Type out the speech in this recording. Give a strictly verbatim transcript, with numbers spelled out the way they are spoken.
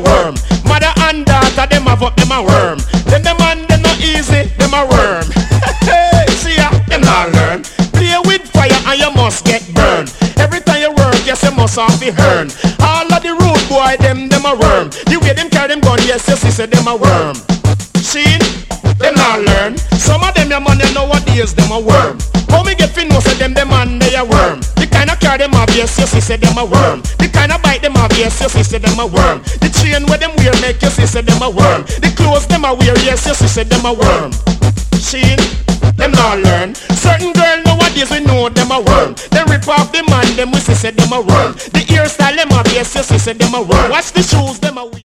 worm. Mother and daughter, them have up, them a worm. Then the man, they not easy, them a worm. See ya, them not learn. Play with fire and you must get burned. Every time you work, yes, you must have the earn. All of the rude boy, them, them a worm. The way them carry them gun, yes, yes, he said them a worm. See, them not learn. Some of them your money nowadays, them a worm. How me get fin know say them, them man, they a worm. The kind of car them have, yes, yes, he said them a worm. The kind of bike them have, yes, yes, he said them a worm. The chain where them wear make, yes, he said them a worm. The clothes them a wear, yes, yes, he said them a worm. See, them not learn. Certain girl nowadays we know them a worm. Them rip off the man, them we say say them a worm. The hairstyle them have, yes, yes, he said them a worm. Watch the shoes them a wear.